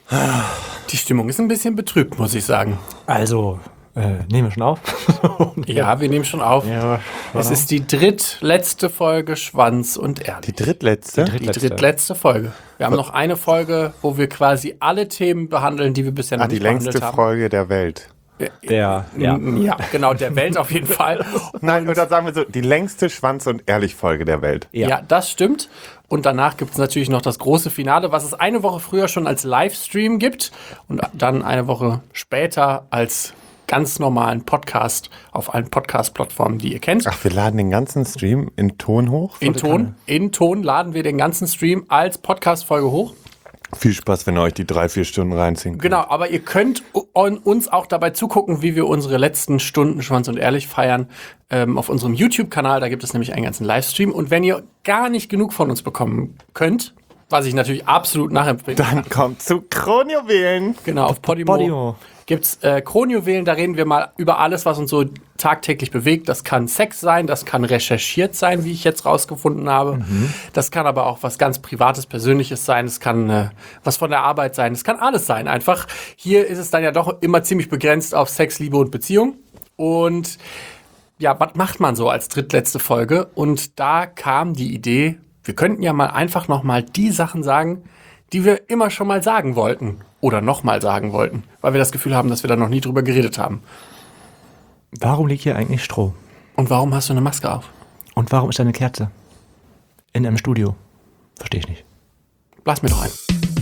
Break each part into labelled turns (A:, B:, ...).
A: Die Stimmung ist ein bisschen betrübt, muss ich sagen.
B: Also, nehmen wir schon auf?
A: Ja, wir nehmen schon auf.
B: Ja,
A: es ist die drittletzte Folge Schwanz und Ehrlich.
C: Die drittletzte?
A: Die drittletzte Folge. Wir haben noch eine Folge, wo wir quasi alle Themen behandeln, die wir bisher noch nicht behandelt haben.
C: Die längste Folge der Welt.
A: Ja, genau, der Welt auf jeden Fall.
C: Nein, oder sagen wir so, die längste Schwanz- und Ehrlich-Folge der Welt.
A: Ja, das stimmt. Und danach gibt es natürlich noch das große Finale, was es eine Woche früher schon als Livestream gibt und dann eine Woche später als ganz normalen Podcast auf allen Podcast-Plattformen, die ihr kennt.
C: Ach, wir laden den ganzen Stream in Ton hoch?
A: In Ton laden wir den ganzen Stream als Podcast-Folge hoch.
C: Viel Spaß, wenn ihr euch die 3-4 Stunden reinziehen könnt.
A: Genau, aber ihr könnt uns auch dabei zugucken, wie wir unsere letzten Stunden Schwanz und Ehrlich feiern auf unserem YouTube-Kanal. Da gibt es nämlich einen ganzen Livestream. Und wenn ihr gar nicht genug von uns bekommen könnt, was ich natürlich absolut nachempfehle.
C: Dann kommt zu Kronjuwelen.
A: Genau, auf Podimo gibt's Kronjuwelen. Da reden wir mal über alles, was uns so tagtäglich bewegt. Das kann Sex sein, das kann recherchiert sein, wie ich jetzt rausgefunden habe. Das kann aber auch was ganz Privates, Persönliches sein. Es kann was von der Arbeit sein. Es kann alles sein. Einfach hier ist es dann ja doch immer ziemlich begrenzt auf Sex, Liebe und Beziehung. Und ja, was macht man so als drittletzte Folge? Und da kam die Idee, wir könnten ja mal einfach nochmal die Sachen sagen, die wir immer schon mal sagen wollten oder nochmal sagen wollten, weil wir das Gefühl haben, dass wir da noch nie drüber geredet haben.
B: Warum liegt hier eigentlich Stroh?
A: Und warum hast du eine Maske auf?
B: Und warum ist da eine Kerze? In einem Studio? Verstehe ich nicht.
A: Lass mir doch ein.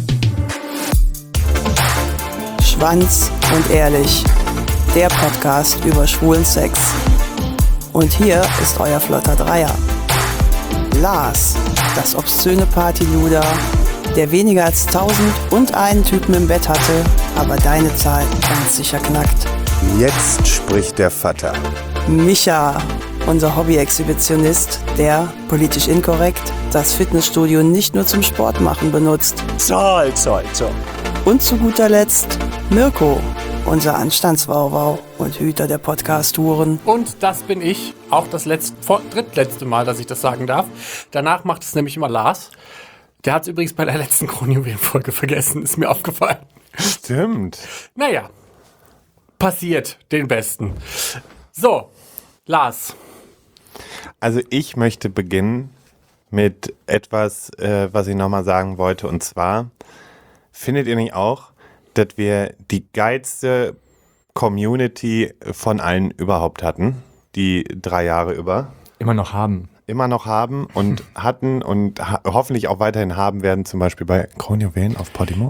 D: Schwanz und Ehrlich, der Podcast über schwulen Sex. Und hier ist euer flotter Dreier. Lars, das obszöne Partyluder, der weniger als 1001 Typen im Bett hatte, aber deine Zahl ganz sicher knackt.
C: Jetzt spricht der Vater.
D: Micha, unser Hobby-Exhibitionist, der, politisch inkorrekt, das Fitnessstudio nicht nur zum Sport machen benutzt.
E: Zoll.
D: Und zu guter Letzt Mirko, unser Anstandswauwau und Hüter der Podcast-Touren.
A: Und das bin ich, auch das drittletzte Mal, dass ich das sagen darf. Danach macht es nämlich immer Lars. Der hat es übrigens bei der letzten Kronjuwelen-Folge vergessen, ist mir aufgefallen.
C: Stimmt.
A: Naja, passiert den Besten. So, Lars.
C: Also ich möchte beginnen mit etwas, was ich nochmal sagen wollte. Und zwar, findet ihr nicht auch, dass wir die geilste Community von allen überhaupt hatten, die 3 Jahre über?
B: Immer noch haben
C: und hatten und hoffentlich auch weiterhin haben werden, zum Beispiel bei Kronjuwelen auf Podimo.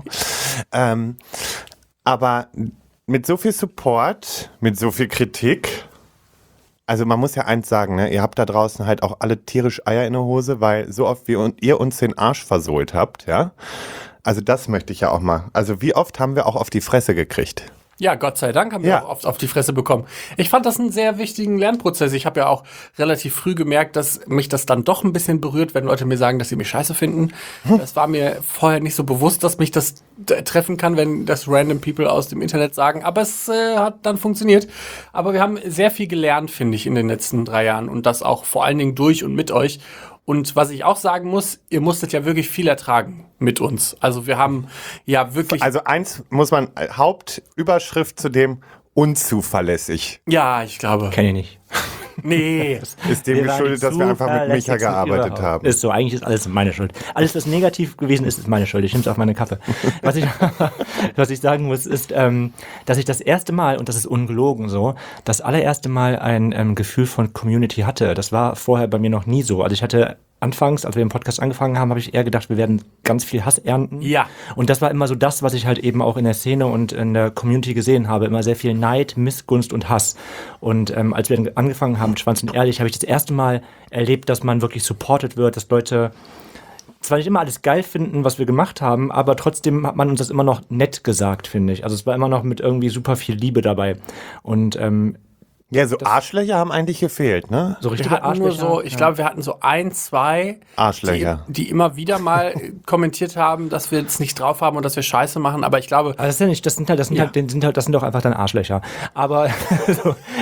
C: Aber mit so viel Support, mit so viel Kritik, also man muss ja eins sagen, ne? Ihr habt da draußen halt auch alle tierisch Eier in der Hose, weil so oft wie ihr uns den Arsch versohlt habt, ja. Also das möchte ich ja auch mal. Also wie oft haben wir auch auf die Fresse gekriegt?
A: Ja, Gott sei Dank haben wir auch oft auf die Fresse bekommen. Ich fand das einen sehr wichtigen Lernprozess. Ich habe ja auch relativ früh gemerkt, dass mich das dann doch ein bisschen berührt, wenn Leute mir sagen, dass sie mich scheiße finden. Das war mir vorher nicht so bewusst, dass mich das treffen kann, wenn das random People aus dem Internet sagen. Aber es hat dann funktioniert. Aber wir haben sehr viel gelernt, finde ich, in den letzten 3 Jahren. Und das auch vor allen Dingen durch und mit euch. Und was ich auch sagen muss, ihr musstet ja wirklich viel ertragen mit uns. Also wir haben ja wirklich...
C: Also eins muss man, Hauptüberschrift zu dem, unzuverlässig.
A: Ja, ich glaube...
B: Kenne ich nicht.
A: Nee.
C: Ist dem geschuldet, dass wir einfach mit Micha gearbeitet haben.
B: Ist so, eigentlich ist alles meine Schuld. Alles, was negativ gewesen ist, ist meine Schuld. Ich nehme es auf meine Kappe. Was ich sagen muss, ist, dass ich das erste Mal, und das ist ungelogen so, das allererste Mal ein Gefühl von Community hatte. Das war vorher bei mir noch nie so. Also ich hatte anfangs, als wir den Podcast angefangen haben, habe ich eher gedacht, wir werden ganz viel Hass ernten.
A: Ja.
B: Und das war immer so das, was ich halt eben auch in der Szene und in der Community gesehen habe. Immer sehr viel Neid, Missgunst und Hass. Und als wir dann angefangen haben mit Schwanz und Ehrlich, habe ich das erste Mal erlebt, dass man wirklich supported wird, dass Leute zwar nicht immer alles geil finden, was wir gemacht haben, aber trotzdem hat man uns das immer noch nett gesagt, finde ich. Also es war immer noch mit irgendwie super viel Liebe dabei. Und
C: ja, so Arschlöcher haben eigentlich gefehlt, ne?
B: so richtige Arschlöcher.
A: Ich glaube, wir hatten so 1, 2
C: Arschlöcher.
A: Die immer wieder mal kommentiert haben, dass wir es nicht drauf haben und dass wir Scheiße machen. Aber ich glaube,
B: Also das sind doch einfach dann Arschlöcher. Aber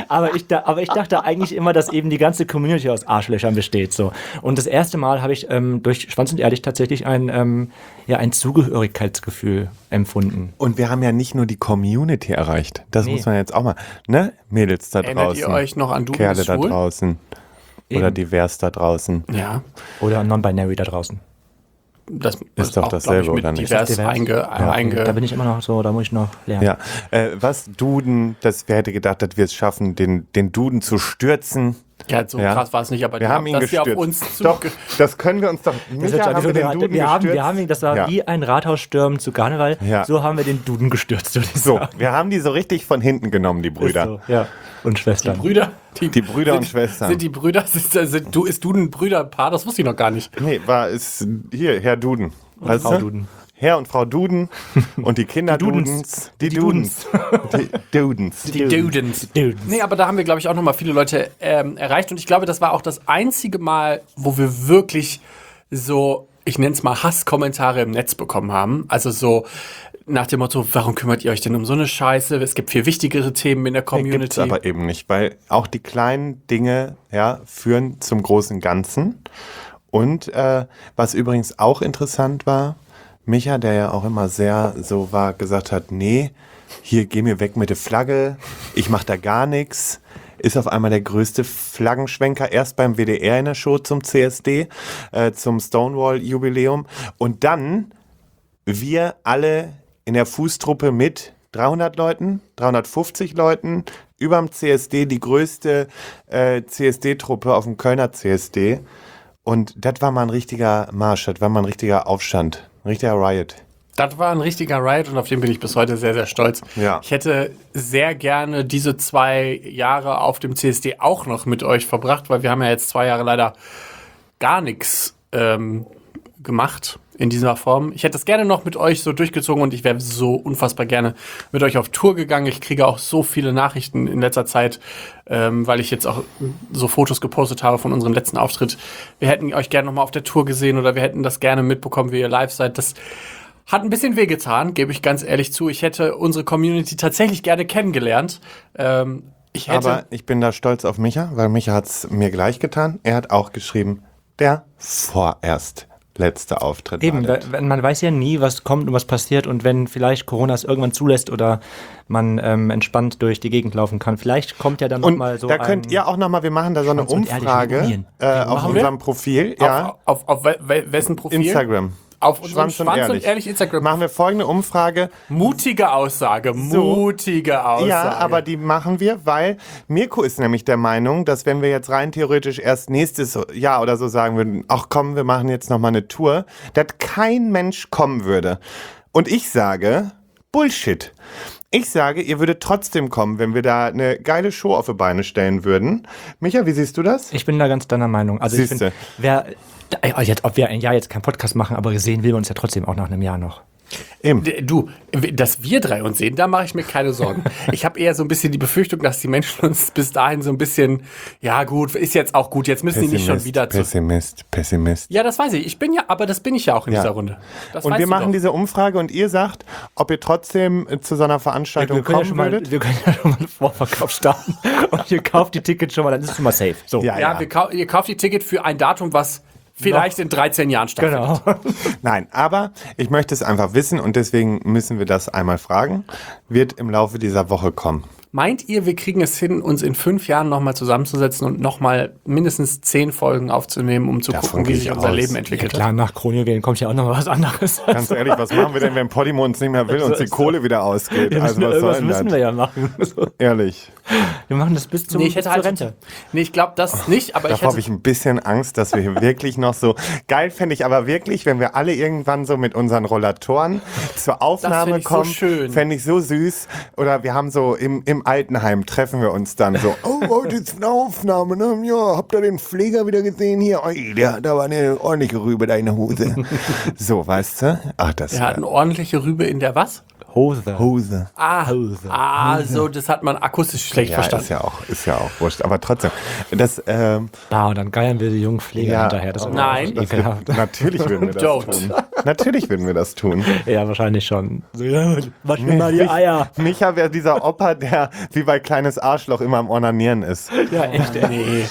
B: Aber ich dachte eigentlich immer, dass eben die ganze Community aus Arschlöchern besteht. So. Und das erste Mal habe ich durch Schwanz und Ehrlich tatsächlich ein Zugehörigkeitsgefühl empfunden.
C: Und wir haben ja nicht nur die Community erreicht. Das muss man jetzt auch mal, ne? Mädels da draußen.
A: Erinnert ihr euch noch an Du
C: Kerle
A: bist
C: da
A: schwul?
C: draußen. Oder
B: Eben.
C: divers da draußen.
A: Ja.
B: Oder Non-Binary da draußen.
A: Das
C: Ist doch
A: auch,
C: dasselbe,
A: glaub ich, mit
C: oder nicht?
A: divers
B: Ist das divers? Da bin ich immer noch so, da muss ich noch lernen.
C: Ja. Was Duden, wer hätte gedacht, dass wir es schaffen, den Duden zu stürzen?
A: Ja, so
C: Ja.
A: krass war es nicht, aber
C: Wir haben ihn
A: dass wir
C: gestürzt.
A: auf uns
C: Doch, das können wir uns doch.
B: Das,
C: Micha, haben wir den Duden
B: wir
C: gestürzt?
B: haben ihn, das war
C: Ja.
B: wie ein Rathausstürmen zu Karneval.
C: Ja.
B: So haben wir den Duden gestürzt, würde ich
C: So,
B: sagen.
C: wir haben die so richtig von hinten genommen, die Brüder.
B: Ist so, ja. Und Schwestern.
C: Die Brüder und Schwestern.
A: Sind die Brüder, ist Duden ein Brüderpaar? Das wusste ich noch gar nicht.
C: Nee, ist hier, Herr Duden. Weißt
B: Frau
C: du?
B: Duden.
C: Herr und Frau Duden und die Kinder Dudens. Die Dudens. Die Dudens.
A: Die Dudens.
B: Dudens.
A: Nee, aber da haben wir, glaube ich, auch nochmal viele Leute erreicht. Und ich glaube, das war auch das einzige Mal, wo wir wirklich so, ich nenne es mal Hasskommentare im Netz bekommen haben. Also so nach dem Motto, warum kümmert ihr euch denn um so eine Scheiße? Es gibt viel wichtigere Themen in der Community.
C: Gibt's aber eben nicht, weil auch die kleinen Dinge führen zum großen Ganzen. Und was übrigens auch interessant war, Micha, der ja auch immer sehr so war, gesagt hat, nee, hier geh mir weg mit der Flagge, ich mach da gar nichts, ist auf einmal der größte Flaggenschwenker, erst beim WDR in der Show zum CSD, zum Stonewall-Jubiläum und dann wir alle in der Fußtruppe mit 300 Leuten, 350 Leuten, überm CSD, die größte CSD-Truppe auf dem Kölner CSD. Und das war mal ein richtiger Marsch, das war mal ein richtiger Aufstand, ein richtiger Riot.
A: Das war ein richtiger Riot und auf den bin ich bis heute sehr, sehr stolz.
C: Ja.
A: Ich hätte sehr gerne diese 2 Jahre auf dem CSD auch noch mit euch verbracht, weil wir haben ja jetzt 2 Jahre leider gar nichts gemacht in dieser Form. Ich hätte es gerne noch mit euch so durchgezogen und ich wäre so unfassbar gerne mit euch auf Tour gegangen. Ich kriege auch so viele Nachrichten in letzter Zeit, weil ich jetzt auch so Fotos gepostet habe von unserem letzten Auftritt. Wir hätten euch gerne noch mal auf der Tour gesehen oder wir hätten das gerne mitbekommen, wie ihr live seid. Das hat ein bisschen wehgetan, gebe ich ganz ehrlich zu. Ich hätte unsere Community tatsächlich gerne kennengelernt.
C: Aber ich bin da stolz auf Micha, weil Micha hat es mir gleich getan. Er hat auch geschrieben, der vorerst letzte Auftritt.
B: Eben, man weiß ja nie, was kommt und was passiert und wenn vielleicht Corona es irgendwann zulässt oder man entspannt durch die Gegend laufen kann, vielleicht kommt ja dann nochmal so
C: da könnt ihr auch nochmal, wir machen da so eine
B: Schwanz und ehrliche
C: Umfrage
B: Unien.
C: auf
A: Machen wir?
C: unserem Profil. Ja,
A: Auf wessen Profil?
C: Instagram.
A: Auf unserem Schwanz und ehrlich Instagram.
C: Machen wir folgende Umfrage.
A: Mutige Aussage, mutige Aussage.
C: Ja, aber die machen wir, weil Mirko ist nämlich der Meinung, dass wenn wir jetzt rein theoretisch erst nächstes Jahr oder so sagen würden, ach komm, wir machen jetzt nochmal eine Tour, dass kein Mensch kommen würde. Und ich sage, Bullshit. Ich sage, ihr würdet trotzdem kommen, wenn wir da eine geile Show auf die Beine stellen würden. Micha, wie siehst du das?
B: Ich bin da ganz deiner Meinung. Also ich
C: Siehste.
B: finde, ob wir ein Jahr jetzt keinen Podcast machen, aber sehen will wir uns ja trotzdem auch nach einem Jahr noch.
C: Eben.
A: Du, dass wir 3 uns sehen, da mache ich mir keine Sorgen. Ich habe eher so ein bisschen die Befürchtung, dass die Menschen uns bis dahin so ein bisschen, ja gut, ist jetzt auch gut, jetzt müssen die nicht schon wieder zu...
C: Pessimist.
A: Ja, das weiß ich. Aber das bin ich ja auch in dieser Runde. Das
C: Und
A: weißt
C: wir
A: du
C: machen
A: doch.
C: diese Umfrage und ihr sagt, ob ihr trotzdem zu so einer Veranstaltung kommen würdet.
B: Wir können ja schon mal einen Vorverkauf starten und ihr kauft die Tickets schon mal, dann ist es schon mal safe. So.
C: Ja.
A: Ja, ihr kauft die Ticket für ein Datum, was vielleicht in 13 Jahren stattfindet.
B: Genau.
C: Nein, aber ich möchte es einfach wissen und deswegen müssen wir das einmal fragen. Wird im Laufe dieser Woche kommen.
A: Meint ihr, wir kriegen es hin, uns in 5 Jahren nochmal zusammenzusetzen und nochmal mindestens 10 Folgen aufzunehmen, um zu
C: Davon
A: gucken, wie
C: gehe
A: sich
C: ich
A: unser
C: aus.
A: Leben
B: Ja,
A: entwickelt
B: klar, nach Kronjuwelen kommt ja auch noch was anderes.
C: Ganz ehrlich, was machen wir denn, wenn Podimo uns nicht mehr will und die Kohle wieder ausgeht? Also was soll denn
B: müssen
C: das?
B: wir ja machen.
C: Ehrlich.
B: Wir machen das bis zum
A: Nee, ich hätte
B: bis zur Rente.
A: Nee, ich glaube das nicht, aber
C: Davor habe ich ein bisschen Angst, dass wir hier wirklich noch so... Geil fände ich aber wirklich, wenn wir alle irgendwann so mit unseren Rollatoren zur Aufnahme
A: fänd ich so
C: kommen.
A: schön.
C: Fände ich so süß. Oder wir haben so im Altenheim treffen wir uns dann so, oh, heute ist eine Aufnahme, ne? Ja, habt ihr den Pfleger wieder gesehen hier? Oi, da war eine ordentliche Rübe da in der Hose. So, weißt du? Ach, das
A: Er hat eine ordentliche Rübe in der was?
C: Hose.
A: So, das hat man akustisch schlecht
C: Ja,
A: verstanden.
C: ist ja auch wurscht. Aber trotzdem, das,
B: und dann geiern wir die jungen Pfleger hinterher. Das ist aber
A: Nein.
B: auch ekelhaft.
C: natürlich würden wir das
A: Don't.
C: tun. Natürlich würden wir das tun.
B: Ja, wahrscheinlich schon. So, ja, wasch mir mal die Eier.
C: Micha wäre dieser Opa, der wie bei Kleines Arschloch immer am Ornanieren ist.
B: Ja, echt.
A: Nee.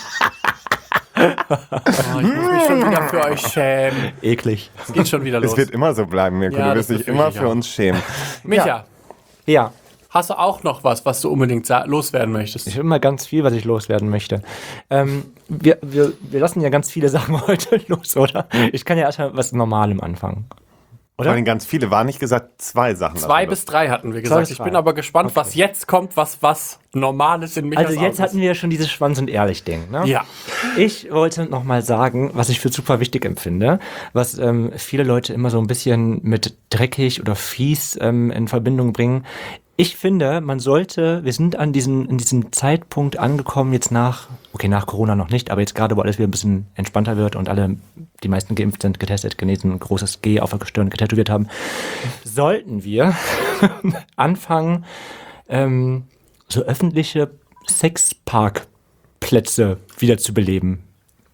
A: Ich muss mich schon wieder für euch schämen.
B: Eklig.
A: Es geht schon wieder los.
C: Es wird immer so bleiben, Mirko.
A: Ja,
C: Du wirst
A: das
C: dich
A: befürchte
C: immer
A: ich
C: für
A: auch.
C: uns schämen.
A: Micha,
B: Ja,
A: hast du auch noch was du unbedingt loswerden möchtest?
B: ich habe immer ganz viel, was ich loswerden möchte. Wir lassen ja ganz viele Sachen heute los, oder? Ich kann ja erstmal was Normalem anfangen.
C: Vor allem ganz viele. War nicht gesagt 2 Sachen.
A: 2 bis 3 hatten wir gesagt.
B: bis
A: Ich
B: 3.
A: bin aber gespannt, was jetzt kommt, was Normales in Michas
B: Also jetzt
A: Augen
B: hatten wir ja schon dieses Schwanz- und Ehrlich-Ding, ne?
A: ist. Ja.
B: Ich wollte noch mal sagen, was ich für super wichtig empfinde, was viele Leute immer so ein bisschen mit dreckig oder fies in Verbindung bringen. Ich finde, wir sind in diesem Zeitpunkt angekommen, jetzt nach Corona noch nicht, aber jetzt gerade, wo alles wieder ein bisschen entspannter wird und die meisten geimpft sind, getestet, genesen, ein großes G auf der Stirn getätowiert haben, sollten wir anfangen, so öffentliche Sexparkplätze wieder zu beleben.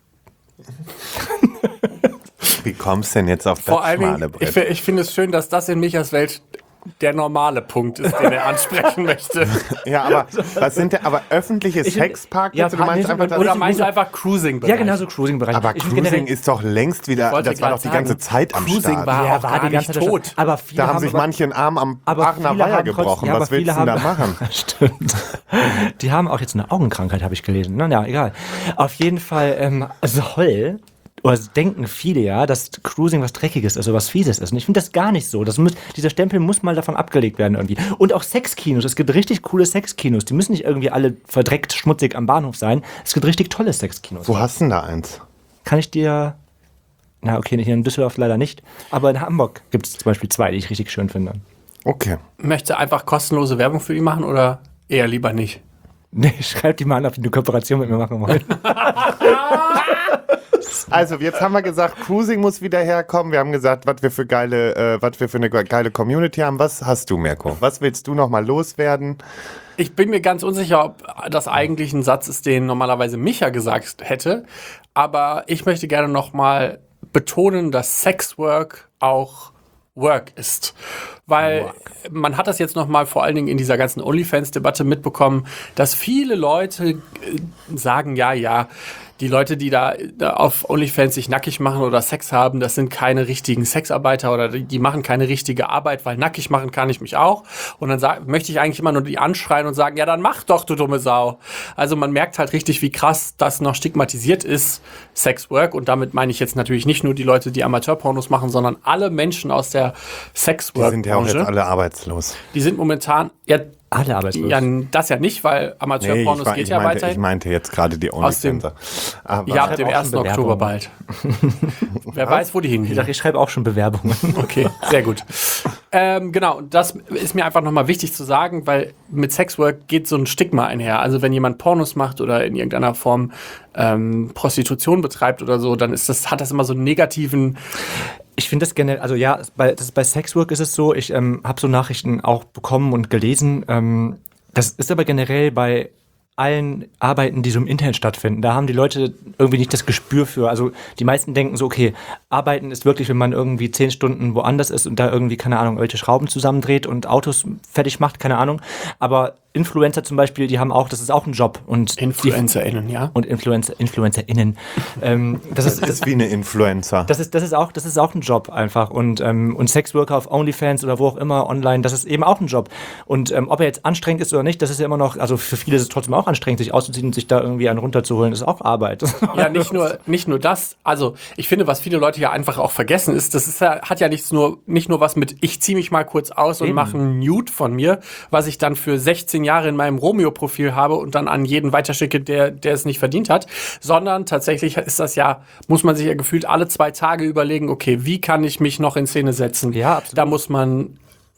C: Wie kommst du denn jetzt auf
A: Vor
C: das
A: allem,
C: schmale Brett?
A: ich finde es schön, dass das in Michas Welt der normale Punkt ist, den er ansprechen möchte.
C: Ja, aber was sind denn, aber öffentliche Sexparkplätze? Du meinst einfach,
A: Oder
C: das,
A: meinst du einfach Cruising-Bereich?
B: Ja, genau so Cruising-Bereich.
C: aber
B: Ich finde
C: Cruising
B: generell-
C: ist doch längst wieder,
A: wollte
C: das war
A: grad
C: doch die ganze
A: sagen,
C: Zeit am
A: Cruising
C: Start.
A: war auch
B: war
A: gar
B: die ganze
A: nicht
B: Zeit
A: tot.
B: schon. Aber viele
C: Da haben sich
B: aber-
C: manche einen Arm am
B: aber
C: Aachener
B: viele
C: Weiher
B: haben trotzdem-
C: gebrochen.
B: ja, aber
C: Was willst
B: viele
C: du da
B: haben-
C: machen?
B: Stimmt. Die haben auch jetzt eine Augenkrankheit, habe ich gelesen. Na ja, egal. Auf jeden Fall denken viele ja, dass Cruising was Dreckiges ist oder was Fieses ist. Und ich finde das gar nicht so. Dieser Stempel muss mal davon abgelegt werden irgendwie. Und auch Sexkinos. Es gibt richtig coole Sexkinos. Die müssen nicht irgendwie alle verdreckt, schmutzig am Bahnhof sein. Es gibt richtig tolle Sexkinos.
C: Wo hast du denn da eins?
B: Kann ich dir... Na okay, hier in Düsseldorf leider nicht. Aber in Hamburg gibt es zum Beispiel 2, die ich richtig schön finde.
C: Okay.
A: Möchte einfach kostenlose Werbung für die machen oder eher lieber nicht?
B: Nee, schreib die mal an, ob die eine Kooperation mit mir machen wollen.
C: Also, jetzt haben wir gesagt, Cruising muss wieder herkommen. Wir haben gesagt, was wir für eine geile Community haben. Was hast du, Mirko? Was willst du noch mal loswerden?
A: Ich bin mir ganz unsicher, ob das eigentlich ein Satz ist, den normalerweise Micha gesagt hätte. Aber ich möchte gerne noch mal betonen, dass Sexwork auch Work ist. Weil man hat das jetzt noch mal vor allen Dingen in dieser ganzen OnlyFans-Debatte mitbekommen, dass viele Leute sagen, ja, die Leute, die da auf OnlyFans sich nackig machen oder Sex haben, das sind keine richtigen Sexarbeiter oder die machen keine richtige Arbeit, weil nackig machen kann ich mich auch. Und dann möchte ich eigentlich immer nur die anschreien und sagen, ja, dann mach doch, du dumme Sau. Also man merkt halt richtig, wie krass das noch stigmatisiert ist, Sexwork. Und damit meine ich jetzt natürlich nicht nur die Leute, die Amateurpornos machen, sondern alle Menschen aus der
C: Die
A: Sexwork-Branche.
C: sind ja auch jetzt alle arbeitslos.
A: Die sind momentan,
B: Alle arbeitslos.
A: ja, das ja nicht, weil Amateurpornos geht ja weiterhin.
C: Ich meinte jetzt gerade die
A: Aus dem-
C: OnlyFanser. Aber
A: Ja, ab dem
B: auch
A: 1.
B: schon
A: Oktober
B: Bewerbungen.
A: bald. Wer weiß, wo die
B: Ich
A: hingehen.
B: sag, ich schreibe auch schon Bewerbungen.
A: Okay, sehr gut. Genau, und das ist mir einfach nochmal wichtig zu sagen, weil mit Sexwork geht so ein Stigma einher. Also wenn jemand Pornos macht oder in irgendeiner Form Prostitution betreibt oder so, dann hat das immer so einen negativen...
B: Ich finde das generell, also ja, bei Sexwork ist es so, ich habe so Nachrichten auch bekommen und gelesen. Das ist aber generell bei allen Arbeiten, die so im Internet stattfinden. Da haben die Leute irgendwie nicht das Gespür für. Also die meisten denken so, okay, Arbeiten ist wirklich, wenn man irgendwie 10 Stunden woanders ist und da irgendwie, keine Ahnung, irgendwelche Schrauben zusammendreht und Autos fertig macht, keine Ahnung. Aber Influencer zum Beispiel, die haben auch, das ist auch ein Job. Und
A: InfluencerInnen, ja.
B: und InfluencerInnen. Das ist
C: wie eine Influencer.
B: Das ist auch ein Job einfach. Und Sexworker auf OnlyFans oder wo auch immer online, das ist eben auch ein Job. Und ob er jetzt anstrengend ist oder nicht, das ist ja immer noch, also für viele ist es trotzdem auch anstrengend, sich auszuziehen und sich da irgendwie einen runterzuholen, das ist auch Arbeit.
A: Ja, nicht nur das. Also ich finde, was viele Leute ja einfach auch vergessen ist, das ist ja, hat ja nicht nur was mit, ich ziehe mich mal kurz aus und mache einen Nude von mir, was ich dann für 16 Jahre in meinem Romeo-Profil habe und dann an jeden weiterschicke, der es nicht verdient hat, sondern tatsächlich ist das ja, muss man sich ja gefühlt alle 2 Tage überlegen, okay, wie kann ich mich noch in Szene setzen?
B: Ja, absolut.
A: Da muss man,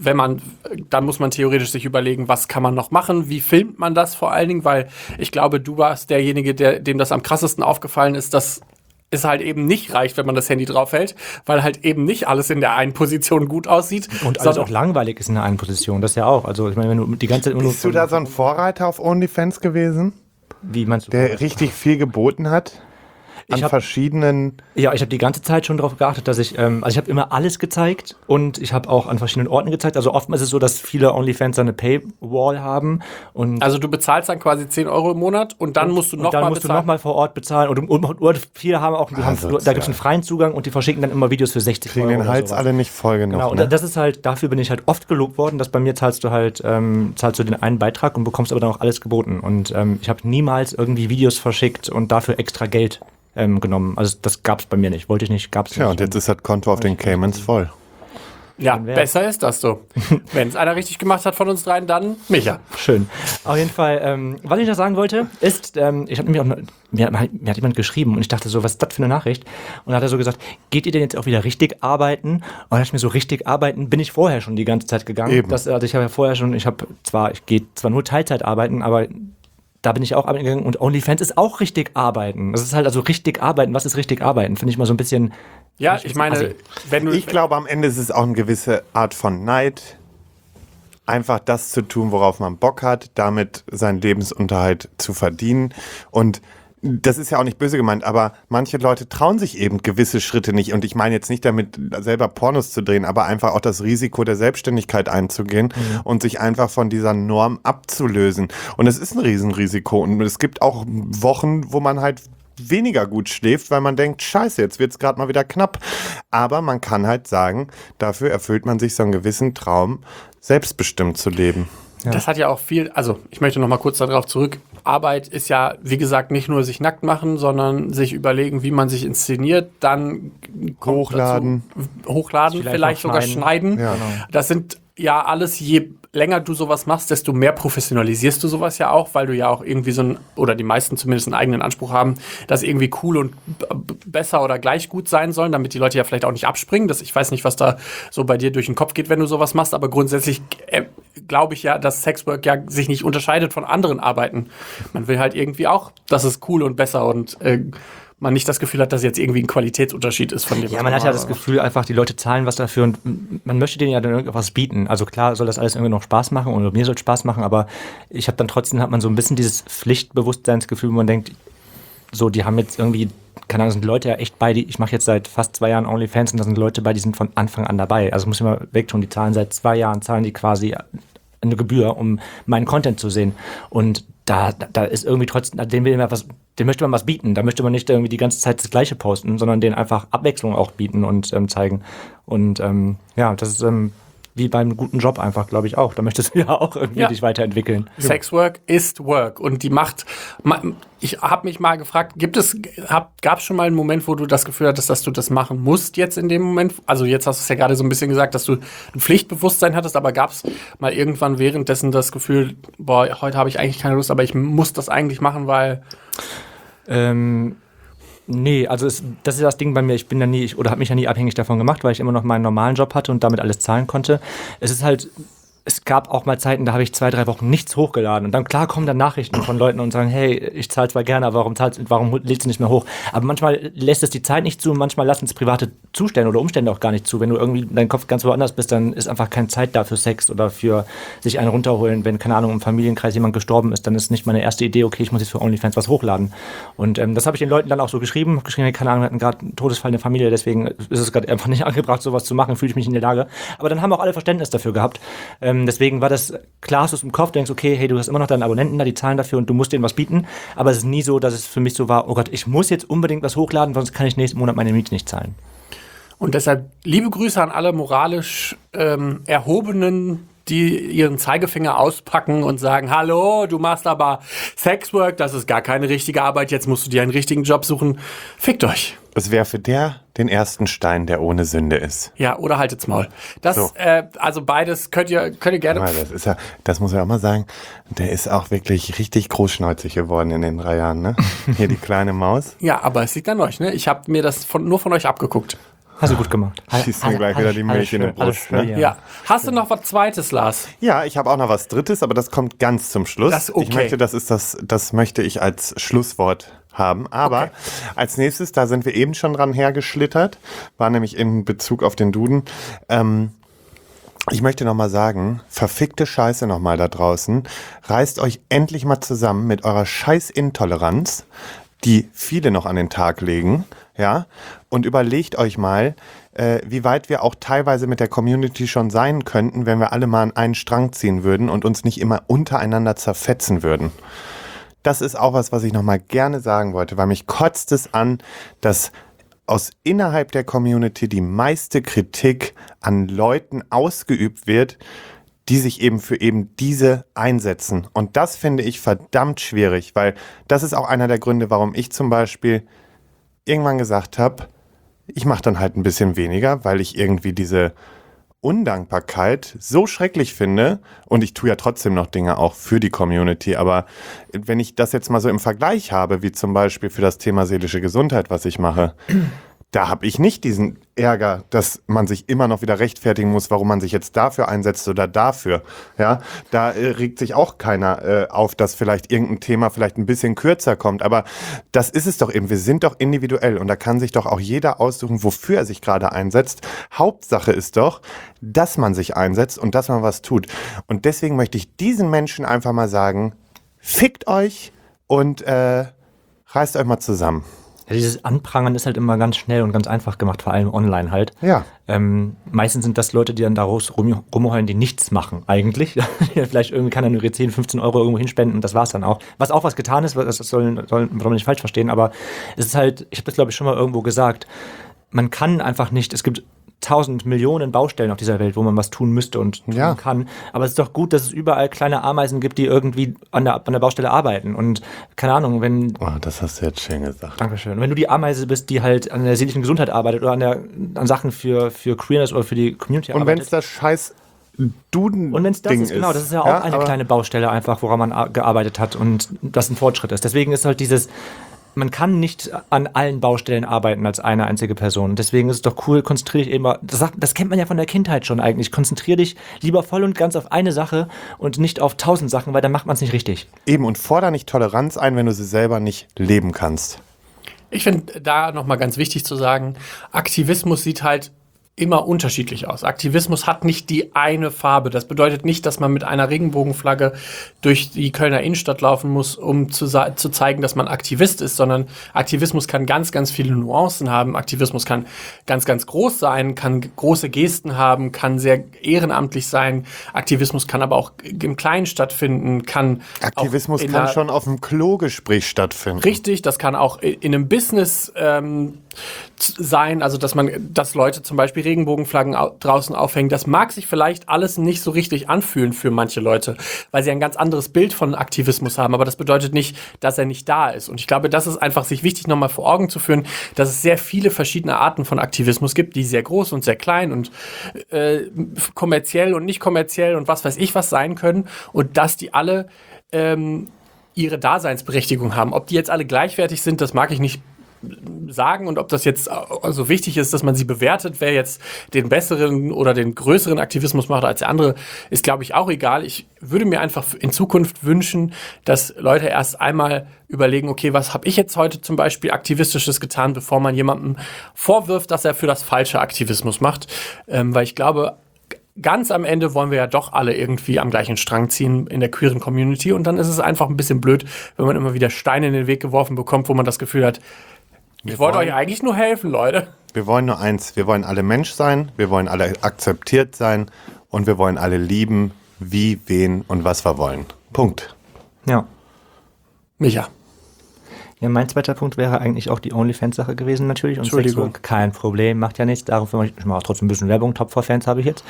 A: dann muss man theoretisch sich überlegen, was kann man noch machen, wie filmt man das vor allen Dingen, weil ich glaube, du warst derjenige, dem das am krassesten aufgefallen ist, dass es halt eben nicht reicht, wenn man das Handy draufhält, weil halt eben nicht alles in der einen Position gut aussieht.
B: Und alles auch langweilig ist in der einen Position, das ja auch. Also ich meine, wenn du die ganze Zeit immer nur...
C: Bist du da so ein Vorreiter auf OnlyFans gewesen,
B: Wie meinst du?
C: der richtig viel geboten hat? An verschiedenen...
B: Ja, ich habe die ganze Zeit schon darauf geachtet, dass ich habe immer alles gezeigt und ich habe auch an verschiedenen Orten gezeigt. Also oftmals ist es so, dass viele OnlyFans eine Paywall haben. Und
A: Also du bezahlst dann quasi 10 € im Monat und dann musst du nochmal bezahlen.
B: du nochmal vor Ort bezahlen. Und viele haben auch, da gibt es einen freien Zugang und die verschicken dann immer Videos für 60
C: Kriegen
B: Euro.
C: den Hals
B: oder sowas.
C: alle nicht voll genug.
B: Genau,
C: Ne?
B: und das ist halt, dafür bin ich halt oft gelobt worden, dass bei mir zahlst du den einen Beitrag und bekommst aber dann auch alles geboten. Und ich habe niemals irgendwie Videos verschickt und dafür extra Geld genommen. Also das gab es bei mir nicht. Wollte ich nicht, gab es nicht.
C: Ja, und jetzt ist das Konto auf den Caymans voll.
A: Ja, besser ist das so. Wenn es einer richtig gemacht hat von uns dreien, dann Micha.
B: Schön. Auf jeden Fall, was ich noch sagen wollte, ist, ich habe nämlich auch, mir hat jemand geschrieben und ich dachte so, was ist das für eine Nachricht? Und dann hat er so gesagt, geht ihr denn jetzt auch wieder richtig arbeiten? Und dann dachte ich mir so, richtig arbeiten bin ich vorher schon die ganze Zeit gegangen.
C: Eben.
B: Also ich habe ja vorher schon, ich gehe zwar nur Teilzeit arbeiten, aber da bin ich auch arbeiten gegangen und OnlyFans ist auch richtig arbeiten. Das ist halt also richtig arbeiten. Was ist richtig arbeiten? Finde ich mal so ein bisschen...
A: Ja, ich meine, wenn du...
C: Ich glaube, am Ende ist es auch eine gewisse Art von Neid, einfach das zu tun, worauf man Bock hat, damit seinen Lebensunterhalt zu verdienen. Und das ist ja auch nicht böse gemeint, aber manche Leute trauen sich eben gewisse Schritte nicht. Und ich meine jetzt nicht damit, selber Pornos zu drehen, aber einfach auch das Risiko der Selbstständigkeit einzugehen und sich einfach von dieser Norm abzulösen. Und es ist ein Riesenrisiko. Und es gibt auch Wochen, wo man halt weniger gut schläft, weil man denkt, scheiße, jetzt wird's gerade mal wieder knapp. Aber man kann halt sagen, dafür erfüllt man sich so einen gewissen Traum, selbstbestimmt zu leben.
B: Ja.
A: Das hat ja auch viel, also ich möchte noch mal kurz darauf zurück. Arbeit ist ja, wie gesagt, nicht nur sich nackt machen, sondern sich überlegen, wie man sich inszeniert, dann
C: Hochladen,
A: vielleicht sogar schneiden.
C: Ja.
A: Das sind ja alles, je länger du sowas machst, desto mehr professionalisierst du sowas ja auch, weil du ja auch irgendwie oder die meisten zumindest einen eigenen Anspruch haben, dass irgendwie cool und besser oder gleich gut sein sollen, damit die Leute ja vielleicht auch nicht abspringen. Ich weiß nicht, was da so bei dir durch den Kopf geht, wenn du sowas machst, aber grundsätzlich glaube ich ja, dass Sexwork ja sich nicht unterscheidet von anderen Arbeiten. Man will halt irgendwie auch, dass es cool und besser und man nicht das Gefühl hat, dass jetzt irgendwie ein Qualitätsunterschied ist von dem.
B: Ja, man hat ja das Gefühl, einfach die Leute zahlen was dafür und man möchte denen ja dann irgendwas bieten. Also klar soll das alles irgendwie noch Spaß machen und mir soll Spaß machen, aber hat man so ein bisschen dieses Pflichtbewusstseinsgefühl, wo man denkt, so, die haben jetzt irgendwie, keine Ahnung, sind Leute ja echt bei, ich mache jetzt seit fast 2 Jahren OnlyFans und da sind Leute bei, die sind von Anfang an dabei. Also muss ich mal wegtun, die zahlen seit 2 Jahren, zahlen die quasi eine Gebühr, um meinen Content zu sehen. Und da ist irgendwie trotzdem, dem möchte man was bieten. Da möchte man nicht irgendwie die ganze Zeit das Gleiche posten, sondern denen einfach Abwechslung auch bieten und zeigen. Und das ist wie beim guten Job einfach, glaube ich auch. Da möchtest du ja auch irgendwie dich weiterentwickeln.
A: Sexwork ist Work und ich habe mich mal gefragt, gab es schon mal einen Moment, wo du das Gefühl hattest, dass du das machen musst jetzt in dem Moment? Also jetzt hast du es ja gerade so ein bisschen gesagt, dass du ein Pflichtbewusstsein hattest, aber gab es mal irgendwann währenddessen das Gefühl, boah, heute habe ich eigentlich keine Lust, aber ich muss das eigentlich machen, weil...
B: Nee, also das ist das Ding bei mir, ich bin da nie, oder habe mich ja nie abhängig davon gemacht, weil ich immer noch meinen normalen Job hatte und damit alles zahlen konnte. Es gab auch mal Zeiten, da habe ich 2-3 Wochen nichts hochgeladen und dann klar kommen dann Nachrichten von Leuten und sagen, hey, ich zahle zwar gerne, aber warum lädst du nicht mehr hoch? Aber manchmal lässt es die Zeit nicht zu und manchmal lassen es private Zustände oder Umstände auch gar nicht zu. Wenn du irgendwie dein Kopf ganz woanders bist, dann ist einfach keine Zeit da für Sex oder für sich einen runterholen. Wenn, keine Ahnung, im Familienkreis jemand gestorben ist, dann ist nicht meine erste Idee, okay, ich muss jetzt für OnlyFans was hochladen. Und das habe ich den Leuten dann auch so geschrieben, keine Ahnung, wir hatten gerade einen Todesfall in der Familie, deswegen ist es gerade einfach nicht angebracht, sowas zu machen, fühle ich mich in der Lage. Aber dann haben auch alle Verständnis dafür gehabt. Deswegen war das klar, hast du es im Kopf, du denkst, okay, hey, du hast immer noch deine Abonnenten da, die zahlen dafür und du musst denen was bieten. Aber es ist nie so, dass es für mich so war, oh Gott, ich muss jetzt unbedingt was hochladen, sonst kann ich nächsten Monat meine Miete nicht zahlen.
A: Und deshalb liebe Grüße an alle moralisch Erhobenen, die ihren Zeigefinger auspacken und sagen, hallo, du machst aber Sexwork, das ist gar keine richtige Arbeit, jetzt musst du dir einen richtigen Job suchen. Fickt euch.
C: Es werfe den ersten Stein, der ohne Sünde ist.
A: Ja, oder haltet's Maul. Also beides könnt ihr gerne...
C: Das muss ich auch mal sagen, der ist auch wirklich richtig großschnäuzig geworden in den 3 Jahren, ne? Hier die kleine Maus.
A: Ja, aber es liegt an euch, ne? Ich habe mir das nur von euch abgeguckt.
B: Hast du gut gemacht.
C: Schießt mir gleich wieder die Milch in die Brust. Ne?
A: Ja. Hast du noch was Zweites, Lars?
C: Ja, ich habe auch noch was Drittes, aber das kommt ganz zum Schluss.
A: Das ist okay.
C: Ich möchte, das möchte ich als Schlusswort haben. Aber als nächstes, da sind wir eben schon dran hergeschlittert, war nämlich in Bezug auf den Duden. Ich möchte nochmal sagen, verfickte Scheiße nochmal da draußen. Reißt euch endlich mal zusammen mit eurer Scheißintoleranz, die viele noch an den Tag legen, ja, und überlegt euch mal, wie weit wir auch teilweise mit der Community schon sein könnten, wenn wir alle mal an einen Strang ziehen würden und uns nicht immer untereinander zerfetzen würden. Das ist auch was ich nochmal gerne sagen wollte, weil mich kotzt es an, dass aus innerhalb der Community die meiste Kritik an Leuten ausgeübt wird, die sich eben für eben diese einsetzen. Und das finde ich verdammt schwierig, weil das ist auch einer der Gründe, warum ich zum Beispiel irgendwann gesagt habe, ich mache dann halt ein bisschen weniger, weil ich irgendwie diese Undankbarkeit so schrecklich finde, und ich tue ja trotzdem noch Dinge auch für die Community, aber wenn ich das jetzt mal so im Vergleich habe, wie zum Beispiel für das Thema seelische Gesundheit, was ich mache, da habe ich nicht diesen Ärger, dass man sich immer noch wieder rechtfertigen muss, warum man sich jetzt dafür einsetzt oder dafür. Ja, da regt sich auch keiner auf, dass vielleicht irgendein Thema vielleicht ein bisschen kürzer kommt. Aber das ist es doch eben. Wir sind doch individuell und da kann sich doch auch jeder aussuchen, wofür er sich gerade einsetzt. Hauptsache ist doch, dass man sich einsetzt und dass man was tut. Und deswegen möchte ich diesen Menschen einfach mal sagen, fickt euch und reißt euch mal zusammen.
B: Ja, dieses Anprangern ist halt immer ganz schnell und ganz einfach gemacht, vor allem online halt.
C: Ja.
B: Meistens sind das Leute, die dann daraus rumheulen, die nichts machen eigentlich. Vielleicht irgendwie kann er nur 10, 15 Euro irgendwo hinspenden und das war's dann auch. Was auch was getan ist, das soll man nicht falsch verstehen, aber es ist halt, ich habe das glaube ich schon mal irgendwo gesagt, man kann einfach nicht, es gibt 1000 Millionen Baustellen auf dieser Welt, wo man was tun müsste und tun kann. Aber es ist doch gut, dass es überall kleine Ameisen gibt, die irgendwie an der Baustelle arbeiten. Und keine Ahnung, wenn...
C: Oh, das hast du jetzt schön gesagt.
B: Dankeschön. Wenn du die Ameise bist, die halt an der seelischen Gesundheit arbeitet oder an Sachen für Queerness oder für die Community arbeitet.
C: Und wenn es das scheiß Duden
B: und wenn es das
C: Ding
B: ist, genau, das ist ja auch eine kleine Baustelle einfach, woran man gearbeitet hat und das ein Fortschritt ist. Deswegen ist halt dieses... Man kann nicht an allen Baustellen arbeiten als eine einzige Person. Deswegen ist es doch cool, konzentriere dich eben, das kennt man ja von der Kindheit schon eigentlich, konzentriere dich lieber voll und ganz auf eine Sache und nicht auf 1000 Sachen, weil dann macht man es nicht richtig.
C: Eben, und forder nicht Toleranz ein, wenn du sie selber nicht leben kannst.
A: Ich finde da nochmal ganz wichtig zu sagen, Aktivismus sieht halt immer unterschiedlich aus. Aktivismus hat nicht die eine Farbe. Das bedeutet nicht, dass man mit einer Regenbogenflagge durch die Kölner Innenstadt laufen muss, um zu zeigen, dass man Aktivist ist, sondern Aktivismus kann ganz, ganz viele Nuancen haben. Aktivismus kann ganz, ganz groß sein, kann große Gesten haben, kann sehr ehrenamtlich sein. Aktivismus kann aber auch im Kleinen stattfinden, kann
C: Aktivismus kann schon auf einem Klogespräch stattfinden.
A: Richtig, das kann auch in einem Business sein, also dass Leute zum Beispiel Regenbogenflaggen draußen aufhängen. Das mag sich vielleicht alles nicht so richtig anfühlen für manche Leute, weil sie ein ganz anderes Bild von Aktivismus haben, aber das bedeutet nicht, dass er nicht da ist. Und ich glaube, das ist einfach sich wichtig, nochmal vor Augen zu führen, dass es sehr viele verschiedene Arten von Aktivismus gibt, die sehr groß und sehr klein und kommerziell und nicht kommerziell und was weiß ich was sein können und dass die alle ihre Daseinsberechtigung haben. Ob die jetzt alle gleichwertig sind, das mag ich nicht sagen, und ob das jetzt so wichtig ist, dass man sie bewertet, wer jetzt den besseren oder den größeren Aktivismus macht als der andere, ist, glaube ich, auch egal. Ich würde mir einfach in Zukunft wünschen, dass Leute erst einmal überlegen, okay, was habe ich jetzt heute zum Beispiel Aktivistisches getan, bevor man jemandem vorwirft, dass er für das falsche Aktivismus macht. Weil ich glaube, ganz am Ende wollen wir ja doch alle irgendwie am gleichen Strang ziehen in der queeren Community, und dann ist es einfach ein bisschen blöd, wenn man immer wieder Steine in den Weg geworfen bekommt, wo man das Gefühl hat, ich wollte euch eigentlich nur helfen, Leute.
C: Wir wollen nur eins, wir wollen alle Mensch sein, wir wollen alle akzeptiert sein und wir wollen alle lieben, wie, wen und was wir wollen. Punkt.
B: Ja.
A: Micha.
B: Ja, mein zweiter Punkt wäre eigentlich auch die OnlyFans-Sache gewesen natürlich. Und
A: Entschuldigung.
B: Sex, kein Problem, macht ja nichts. Dafür ich mache auch trotzdem ein bisschen Werbung. Top-4-Fans habe ich jetzt.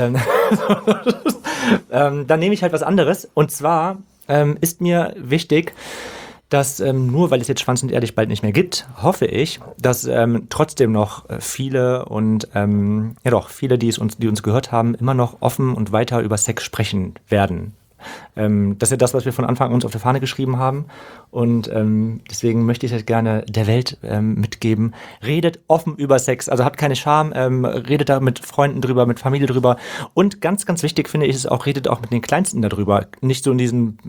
B: Dann nehme ich halt was anderes. Und zwar ist mir wichtig, dass nur weil es jetzt Schwanz und Ehrlich bald nicht mehr gibt, hoffe ich, dass trotzdem noch viele und viele, die uns gehört haben, immer noch offen und weiter über Sex sprechen werden. Das ist ja das, was wir von Anfang an uns auf der Fahne geschrieben haben, und deswegen möchte ich halt gerne der Welt mitgeben, redet offen über Sex, also habt keine Scham, redet da mit Freunden drüber, mit Familie drüber, und ganz, ganz wichtig finde ich es auch, redet auch mit den Kleinsten darüber, nicht so in diesem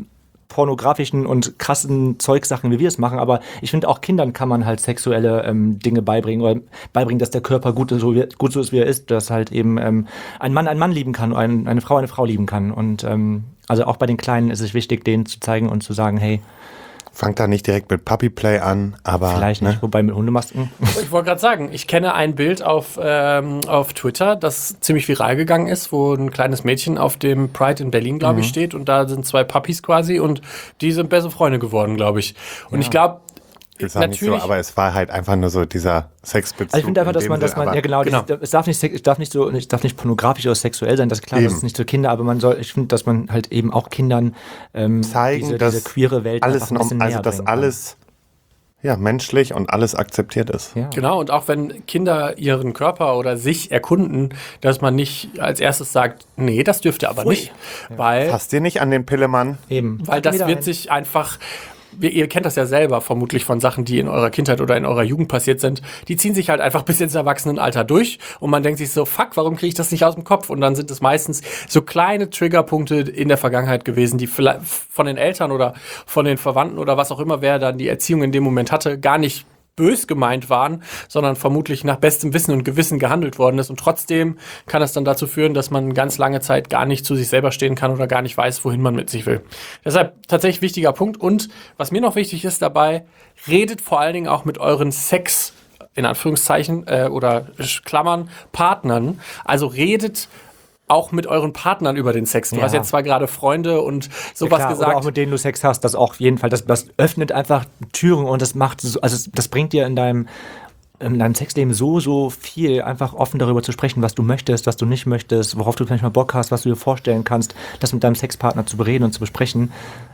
B: pornografischen und krassen Zeugsachen, wie wir es machen, aber ich finde, auch Kindern kann man halt sexuelle Dinge beibringen oder beibringen, dass der Körper gut so ist, wie er ist, dass halt eben ein Mann einen Mann lieben kann, eine Frau lieben kann. Und also auch bei den Kleinen ist es wichtig, denen zu zeigen und zu sagen, hey,
C: Fangt da nicht direkt mit Puppy Play an, aber...
B: vielleicht nicht, wobei mit Hundemasken.
A: Ich wollte gerade sagen, ich kenne ein Bild auf Twitter, das ziemlich viral gegangen ist, wo ein kleines Mädchen auf dem Pride in Berlin, glaube ich, steht und da sind 2 Puppies quasi und die sind beste Freunde geworden, glaube ich. Und ich glaube,
C: ist auch nicht so, aber es war halt einfach nur so dieser Sexbezug.
B: Also ich finde einfach, dass man, ja genau. Es darf nicht pornografisch oder sexuell sein, das ist klar, das ist nicht für Kinder, aber ich finde, dass man halt eben auch Kindern
C: zeigen, dass
B: diese queere Welt
C: alles
B: ein bisschen näher
C: also dass
B: bringen
C: alles menschlich und alles akzeptiert ist.
B: kann. Ja.
A: genau, und auch wenn Kinder ihren Körper oder sich erkunden, dass man nicht als erstes sagt, nee, das dürft ihr aber nicht, weil
C: Fasst ihr nicht an den Pillemann?
B: Eben.
A: Weil das wird sich einfach, ihr kennt das ja selber vermutlich von Sachen, die in eurer Kindheit oder in eurer Jugend passiert sind, die ziehen sich halt einfach bis ins Erwachsenenalter durch und man denkt sich so, fuck, warum kriege ich das nicht aus dem Kopf? Und dann sind es meistens so kleine Triggerpunkte in der Vergangenheit gewesen, die vielleicht von den Eltern oder von den Verwandten oder was auch immer, wer dann die Erziehung in dem Moment hatte, gar nicht bös gemeint waren, sondern vermutlich nach bestem Wissen und Gewissen gehandelt worden ist. Und trotzdem kann es dann dazu führen, dass man ganz lange Zeit gar nicht zu sich selber stehen kann oder gar nicht weiß, wohin man mit sich will. Deshalb tatsächlich wichtiger Punkt. Und was mir noch wichtig ist dabei, redet vor allen Dingen auch mit euren Sex, in Anführungszeichen, oder Klammern, Partnern. Also redet auch mit euren Partnern über den Sex. Du hast jetzt zwar gerade Freunde und sowas
B: klar,
A: gesagt.
B: oder auch mit denen du Sex hast, das auch auf jeden Fall, das öffnet einfach Türen und das macht, also das bringt dir in deinem Sexleben so viel, einfach offen darüber zu sprechen, was du möchtest, was du nicht möchtest, worauf du vielleicht mal Bock hast, was du dir vorstellen kannst, das mit deinem Sexpartner zu bereden und zu besprechen.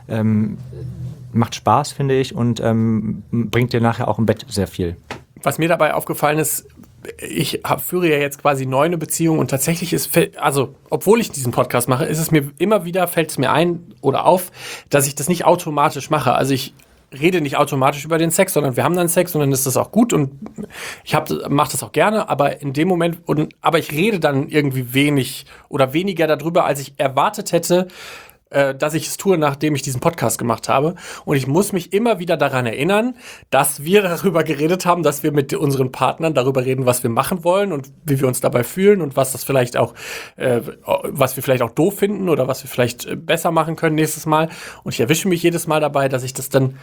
B: Macht Spaß, finde ich, und bringt dir nachher auch im Bett sehr viel.
A: Was mir dabei aufgefallen ist, führe ja jetzt quasi neu eine Beziehung und tatsächlich obwohl ich diesen Podcast mache, fällt es mir ein oder auf, dass ich das nicht automatisch mache. Also ich rede nicht automatisch über den Sex, sondern wir haben dann Sex und dann ist das auch gut und ich mache das auch gerne, aber in dem Moment, aber ich rede dann irgendwie wenig oder weniger darüber, als ich erwartet hätte, dass ich es tue, nachdem ich diesen Podcast gemacht habe. Und ich muss mich immer wieder daran erinnern, dass wir darüber geredet haben, dass wir mit unseren Partnern darüber reden, was wir machen wollen und wie wir uns dabei fühlen und was das vielleicht auch, was wir vielleicht auch doof finden oder was wir vielleicht besser machen können nächstes Mal. Und ich erwische mich jedes Mal dabei, dass ich das dann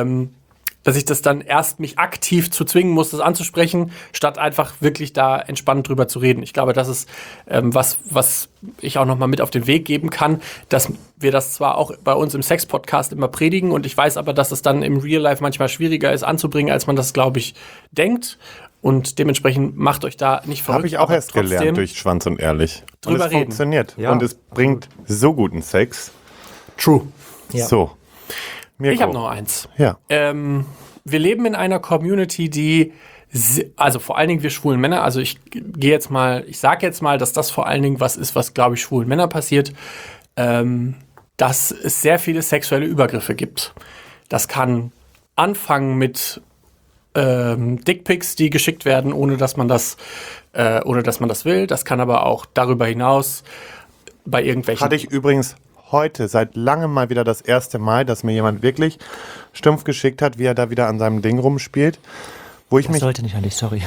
A: erst mich aktiv zu zwingen muss, das anzusprechen, statt einfach wirklich da entspannt drüber zu reden. Ich glaube, das ist was ich auch noch mal mit auf den Weg geben kann, dass wir das zwar auch bei uns im Sex-Podcast immer predigen und ich weiß aber, dass es dann im Real Life manchmal schwieriger ist anzubringen, als man das, glaube ich, denkt. Und dementsprechend macht euch da nicht verrückt.
C: Habe ich auch erst gelernt durch Schwanz und Ehrlich. Und es funktioniert.
B: Ja.
C: Und es bringt so guten Sex.
A: True.
B: Ja.
C: So.
A: Ich habe noch eins.
C: Ja.
A: Wir leben in einer Community, die, also vor allen Dingen wir schwulen Männer, also ich sage jetzt mal, dass das vor allen Dingen was ist, was, glaube ich, schwulen Männer passiert, dass es sehr viele sexuelle Übergriffe gibt. Das kann anfangen mit Dickpics, die geschickt werden, ohne dass man das will. Das kann aber auch darüber hinaus bei irgendwelchen...
C: Hatte ich übrigens heute seit langem mal wieder das erste Mal, dass mir jemand wirklich stumpf geschickt hat, wie er da wieder an seinem Ding rumspielt.
B: Das sollte nicht eigentlich, sorry.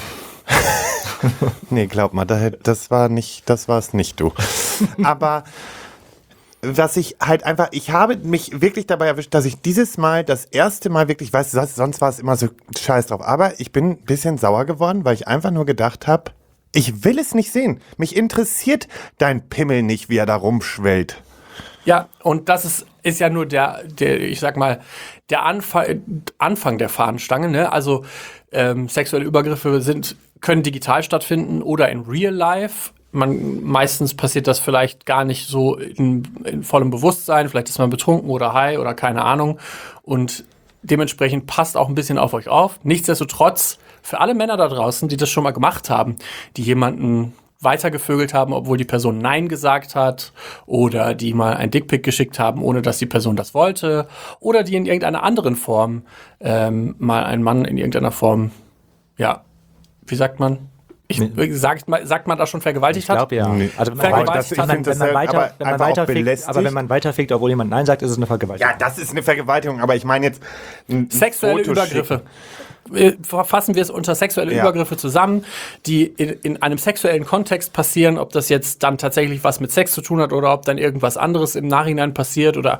C: Nee, glaub mal, das war es nicht du. Aber was ich halt einfach, ich habe mich wirklich dabei erwischt, dass ich dieses Mal das erste Mal wirklich, weißt du, sonst war es immer so scheiß drauf, aber ich bin ein bisschen sauer geworden, weil ich einfach nur gedacht habe, ich will es nicht sehen. Mich interessiert dein Pimmel nicht, wie er da rumschwellt.
A: Ja, und das ist ja nur der ich sag mal, der Anfang der Fahnenstange, ne? Also sexuelle Übergriffe können digital stattfinden oder in Real Life. Meistens passiert das vielleicht gar nicht so in vollem Bewusstsein. Vielleicht ist man betrunken oder high oder keine Ahnung. Und dementsprechend passt auch ein bisschen auf euch auf. Nichtsdestotrotz, für alle Männer da draußen, die das schon mal gemacht haben, die jemanden weitergevögelt haben, obwohl die Person Nein gesagt hat oder die mal ein Dickpic geschickt haben, ohne dass die Person das wollte oder die in irgendeiner anderen Form mal einen Mann in irgendeiner Form, ja, wie sagt man? Sagt man da schon vergewaltigt
B: Ich glaube ja.
C: Nee.
B: Also wenn man weiterfickt, obwohl jemand Nein sagt, ist es eine Vergewaltigung.
C: Ja, das ist eine Vergewaltigung, aber ich meine jetzt
A: Sexuelle Übergriffe. Fassen wir es unter sexuelle Übergriffe zusammen, die in einem sexuellen Kontext passieren, ob das jetzt dann tatsächlich was mit Sex zu tun hat oder ob dann irgendwas anderes im Nachhinein passiert oder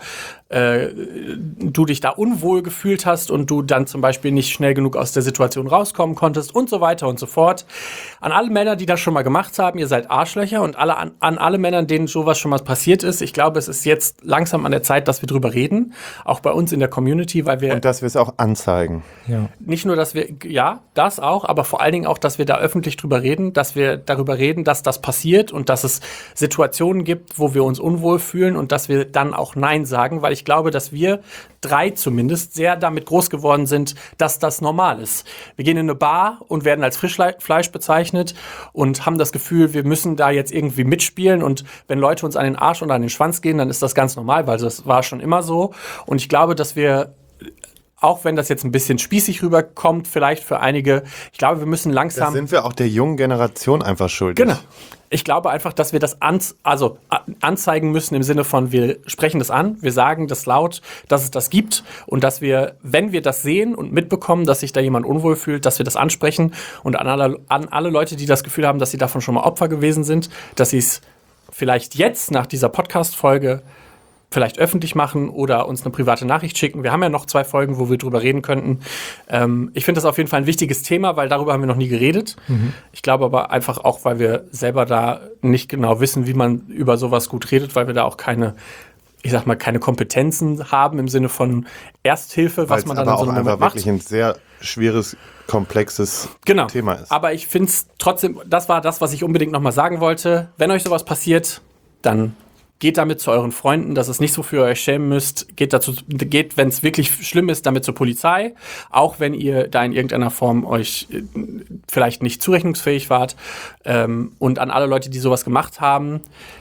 A: du dich da unwohl gefühlt hast und du dann zum Beispiel nicht schnell genug aus der Situation rauskommen konntest und so weiter und so fort. An alle Männer, die das schon mal gemacht haben, ihr seid Arschlöcher und an alle Männer, denen sowas schon mal passiert ist. Ich glaube, es ist jetzt langsam an der Zeit, dass wir drüber reden, auch bei uns in der Community, weil wir...
C: Und dass wir es auch anzeigen.
B: Ja.
A: Nicht nur, dass wir, ja, das auch, aber vor allen Dingen auch, dass wir da öffentlich drüber reden, dass wir darüber reden, dass das passiert und dass es Situationen gibt, wo wir uns unwohl fühlen und dass wir dann auch Nein sagen, weil ich glaube, dass wir 3 zumindest sehr damit groß geworden sind, dass das normal ist. Wir gehen in eine Bar und werden als Frischfleisch bezeichnet und haben das Gefühl, wir müssen da jetzt irgendwie mitspielen und wenn Leute uns an den Arsch oder an den Schwanz gehen, dann ist das ganz normal, weil das war schon immer so und ich glaube, dass wir auch wenn das jetzt ein bisschen spießig rüberkommt, vielleicht für einige, ich glaube, wir müssen langsam...
C: Da sind wir auch der jungen Generation einfach schuldig.
A: Genau. Ich glaube einfach, dass wir das anzeigen müssen im Sinne von, wir sprechen das an, wir sagen das laut, dass es das gibt und dass wir, wenn wir das sehen und mitbekommen, dass sich da jemand unwohl fühlt, dass wir das ansprechen und an alle Leute, die das Gefühl haben, dass sie davon schon mal Opfer gewesen sind, dass sie es vielleicht jetzt nach dieser Podcast-Folge vielleicht öffentlich machen oder uns eine private Nachricht schicken. Wir haben ja noch 2 Folgen, wo wir drüber reden könnten. Ich finde das auf jeden Fall ein wichtiges Thema, weil darüber haben wir noch nie geredet. Ich glaube aber einfach auch, weil wir selber da nicht genau wissen, wie man über sowas gut redet, weil wir da auch keine Kompetenzen haben im Sinne von Ersthilfe, was man dann in so einem Moment macht.
C: Wirklich ein sehr schweres, komplexes Thema ist.
A: Aber ich finde es trotzdem, das war das, was ich unbedingt nochmal sagen wollte. Wenn euch sowas passiert, dann geht damit zu euren Freunden, dass es nicht so für euch schämen müsst. Geht, wenn es wirklich schlimm ist, damit zur Polizei. Auch wenn ihr da in irgendeiner Form euch vielleicht nicht zurechnungsfähig wart. Und an alle Leute, die sowas gemacht haben,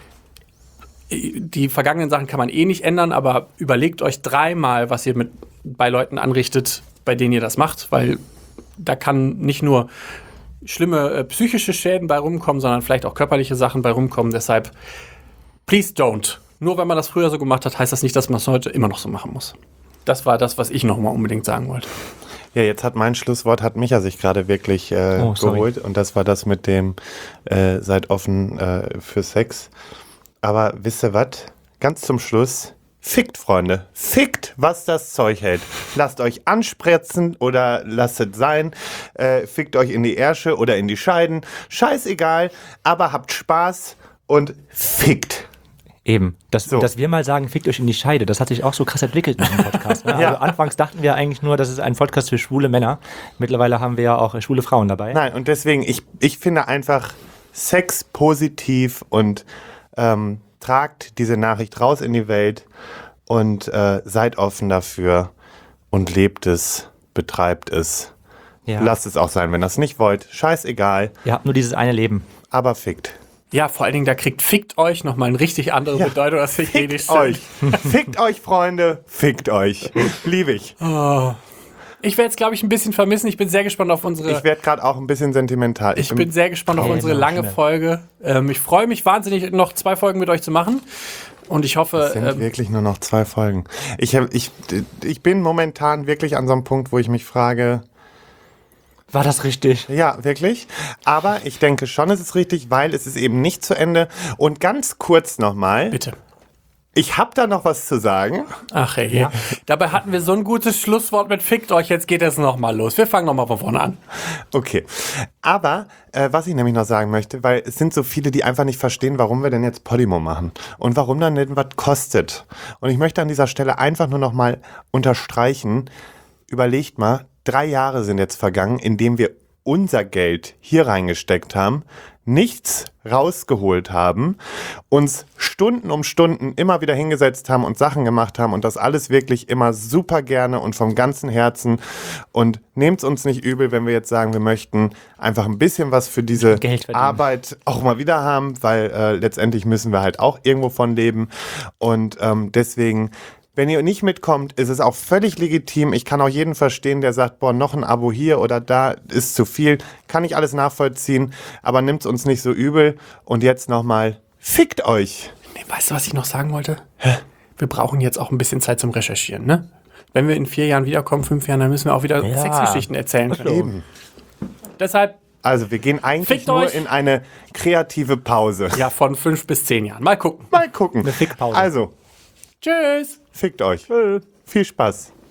A: die vergangenen Sachen kann man eh nicht ändern, aber überlegt euch 3-mal, was ihr bei Leuten anrichtet, bei denen ihr das macht, weil da kann nicht nur schlimme psychische Schäden bei rumkommen, sondern vielleicht auch körperliche Sachen bei rumkommen. Deshalb please don't. Nur wenn man das früher so gemacht hat, heißt das nicht, dass man es heute immer noch so machen muss. Das war das, was ich noch mal unbedingt sagen wollte.
C: Ja, jetzt hat mein Schlusswort, hat Micha sich gerade wirklich geholt. Und das war das mit dem seid offen für Sex. Aber wisst ihr was? Ganz zum Schluss, fickt, Freunde. Fickt, was das Zeug hält. Lasst euch anspritzen oder lasst es sein. Fickt euch in die Ärsche oder in die Scheiden. Scheißegal, aber habt Spaß und fickt.
B: Eben. Dass wir mal sagen, fickt euch in die Scheide, das hat sich auch so krass entwickelt in diesem Podcast. Ne? Also anfangs dachten wir eigentlich nur, das ist ein Podcast für schwule Männer. Mittlerweile haben wir ja auch schwule Frauen dabei.
C: Nein, und deswegen, ich finde einfach Sex positiv und tragt diese Nachricht raus in die Welt und seid offen dafür und lebt es, betreibt es. Ja. Lasst es auch sein, wenn ihr es nicht wollt. Scheißegal.
B: Ihr habt nur dieses eine Leben.
C: Aber fickt.
A: Ja, vor allen Dingen, da kriegt fickt euch nochmal eine richtig andere Bedeutung, als ich
C: fickt euch. Fickt euch, Freunde. Fickt euch. Liebe ich.
A: Oh. Ich werde es, glaube ich, ein bisschen vermissen. Ich bin sehr gespannt auf unsere...
C: Ich werde gerade auch ein bisschen sentimental.
A: Ich bin sehr gespannt auf unsere lange Folge. Ich freue mich wahnsinnig, noch 2 Folgen mit euch zu machen. Und ich hoffe...
C: Es sind wirklich nur noch 2 Folgen. Ich bin momentan wirklich an so einem Punkt, wo ich mich frage...
B: War das richtig?
C: Ja, wirklich. Aber ich denke schon, es ist richtig, weil es ist eben nicht zu Ende. Und ganz kurz nochmal.
A: Bitte.
C: Ich habe da noch was zu sagen.
A: Ach hey, ja. Dabei hatten wir so ein gutes Schlusswort mit fickt euch, jetzt geht es nochmal los. Wir fangen nochmal von vorne an.
C: Okay. Aber was ich nämlich noch sagen möchte, weil es sind so viele, die einfach nicht verstehen, warum wir denn jetzt Podimo machen und warum dann denn was kostet. Und ich möchte an dieser Stelle einfach nur nochmal unterstreichen, überlegt mal, 3 Jahre sind jetzt vergangen, in dem wir unser Geld hier reingesteckt haben, nichts rausgeholt haben, uns Stunden um Stunden immer wieder hingesetzt haben und Sachen gemacht haben und das alles wirklich immer super gerne und vom ganzen Herzen. Und nehmt es uns nicht übel, wenn wir jetzt sagen, wir möchten einfach ein bisschen was für diese Arbeit auch mal wieder haben, weil letztendlich müssen wir halt auch irgendwo von leben. Und deswegen Wenn ihr nicht mitkommt, ist es auch völlig legitim. Ich kann auch jeden verstehen, der sagt, boah, noch ein Abo hier oder da ist zu viel. Kann ich alles nachvollziehen, aber nimmt's uns nicht so übel. Und jetzt nochmal, fickt euch.
A: Nee, weißt du, was ich noch sagen wollte? Wir brauchen jetzt auch ein bisschen Zeit zum Recherchieren, ne? Wenn wir in 4 Jahren wiederkommen, 5 Jahren, dann müssen wir auch wieder Sexgeschichten erzählen können.
C: Eben.
A: Deshalb,
C: Also wir gehen eigentlich
A: Fickt
C: nur
A: euch.
C: in eine kreative Pause.
A: ja, von 5 bis 10 Jahren. Mal gucken.
C: Mal gucken.
B: Eine Fickpause.
C: Also,
A: Tschüss.
C: fickt euch. Viel Spaß.